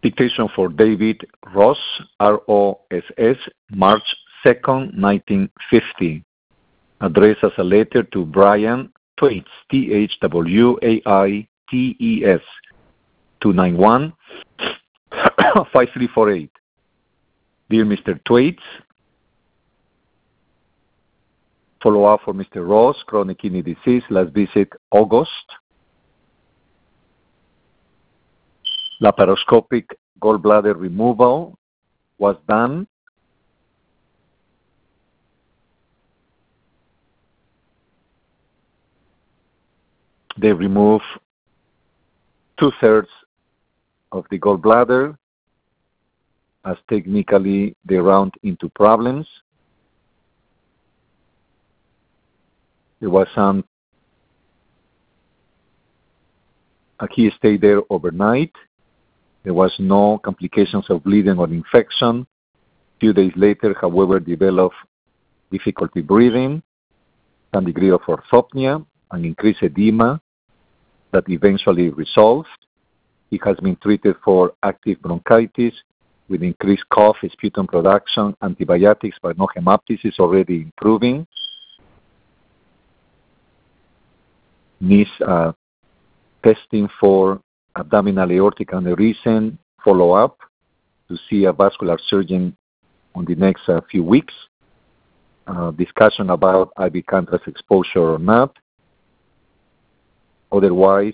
Dictation for David Ross, R-O-S-S, March 2nd, 1950. Addressed as a letter to Brian Thwaites, Thwaites, 291-5348. Dear Mr. Thwaites, follow-up for Mr. Ross, chronic kidney disease, last visit August. Laparoscopic gallbladder removal was done. They removed 2/3 of the gallbladder, as technically they round into problems. There was he stayed there overnight. There was no complications of bleeding or infection. A few days later, however, developed difficulty breathing, some degree of orthopnea, and increased edema that eventually resolved. He has been treated for active bronchitis with increased cough, sputum production, antibiotics, but no hemoptysis is already improving. Needs testing for abdominal aortic aneurysm, follow-up to see a vascular surgeon on the next few weeks. Discussion about IV contrast exposure or not. Otherwise,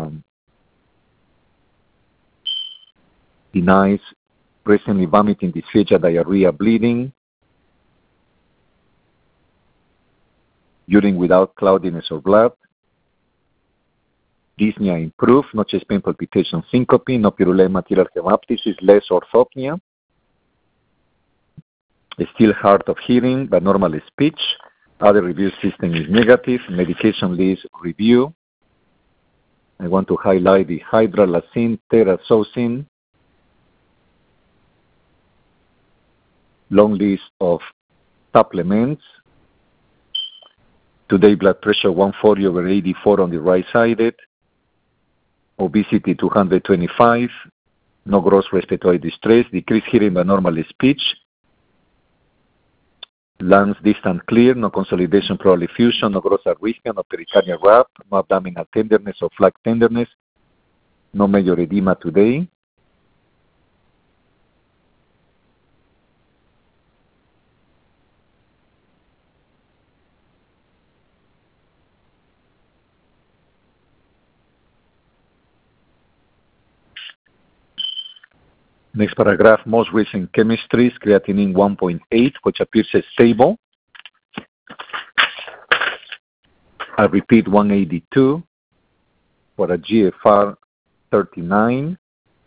denies recently vomiting, dysphagia, diarrhea, bleeding, urine without cloudiness or blood. Dyspnea improved, no chest pain, palpitation, syncope, no purulent material hemoptysis, less orthopnea. Still hard of hearing, but normal speech. Other review system is negative. Medication list review. I want to highlight the hydralazine, terazosin. Long list of supplements. Today, blood pressure 140/84 on the right-sided. Obesity 225. No gross respiratory distress. Decreased hearing but normal speech. Lungs distant clear. No consolidation, pleural effusion. No gross arrhythmia. No pericardial wrap. No abdominal tenderness or flank tenderness. No major edema today. Next paragraph, most recent chemistries, creatinine 1.8, which appears stable. I repeat 182 for a GFR 39.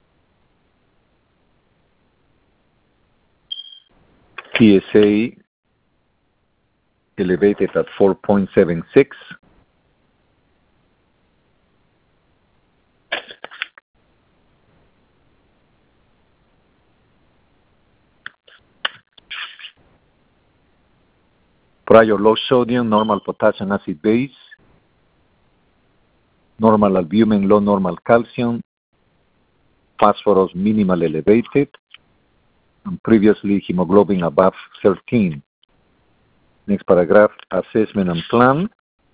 PSA elevated at 4.76. Prior low sodium, normal potassium acid base, normal albumin, low normal calcium, phosphorus minimal elevated, and previously hemoglobin above 13. Next paragraph, assessment and plan.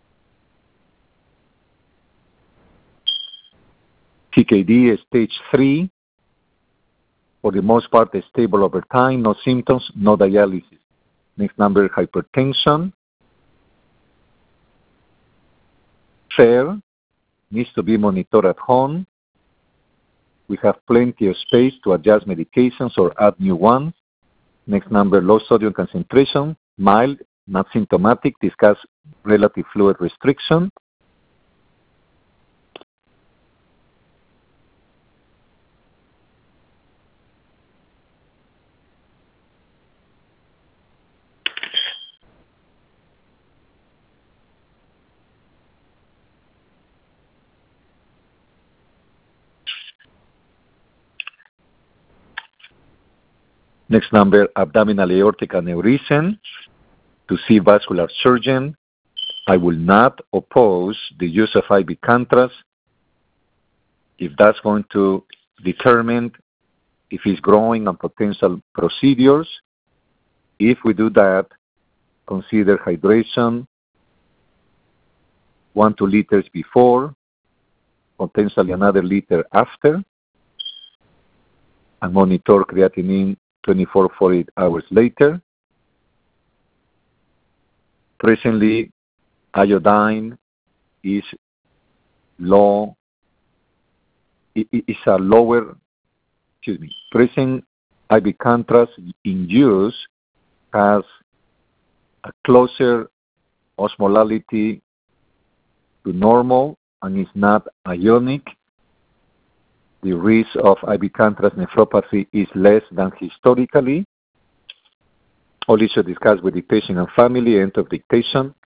CKD is stage 3. For the most part, stable over time, no symptoms, no dialysis. Next number, hypertension. Fair, needs to be monitored at home. We have plenty of space to adjust medications or add new ones. Next number, low sodium concentration, mild, not symptomatic. Discuss relative fluid restriction. Next number, abdominal aortic aneurysm, to see vascular surgeon. I will not oppose the use of IV contrast if that's going to determine if it's growing and potential procedures. If we do that, consider hydration 1-2 liters before, potentially another liter after, and monitor creatinine 24-48 hours later. Presently, iodine is low. It's a lower. Present IV contrast in use has a closer osmolality to normal and is not ionic. The risk of IV contrast nephropathy is less than historically. All issues discussed with the patient and family. End of dictation.